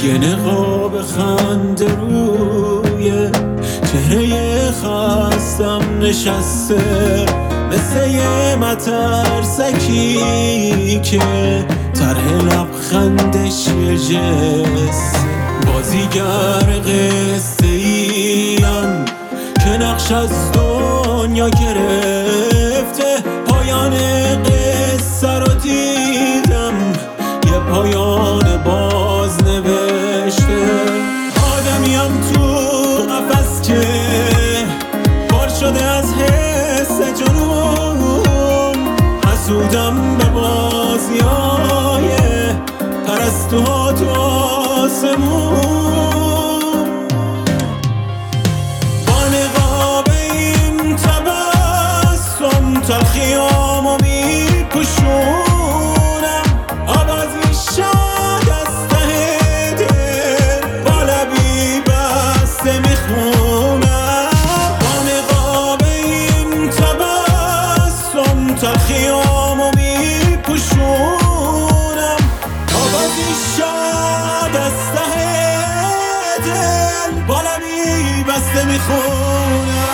یه نقاب خنده روی چهره خستم نشسته، مثل یه مترسکی که طرح لبخندش یه جس. بازیگر قصه ایم که نقش از دنیا گرفته، پایان قصه رو دیدم یه پایان باز نوشته. آدمیم تو قفس که پر شده از حس جنون، حسودم به بازیای پرستوها تو آسمون. با نقاب این تبسم تلخیامو میپوشونم، آوازی شاد از ته دل با لبی بسته میخونم. با نقاب این تبسم تلخیامو میپوشونم، آوازی شاد از ته دل با لبی بسته میخونم.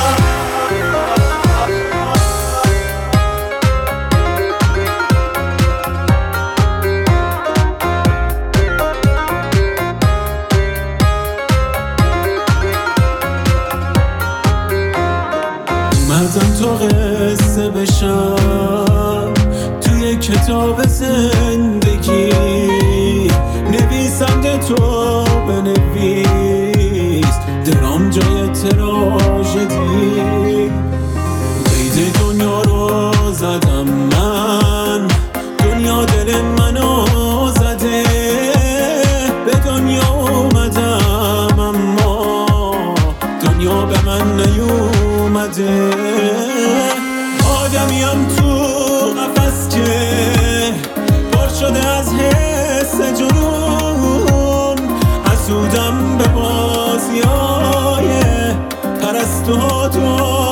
اومدم تو قصه بشم توی کتاب زندگی، نویسنده تو بنویس درام جای تراژدی. قید دنیا رو زدم من، دنیا دل منو زده، به دنیا اومدم اما دنیا به من نیومده. آدمیم تو قفس که پر شده از حس جنون، حسودم به بازیای پرستوها تو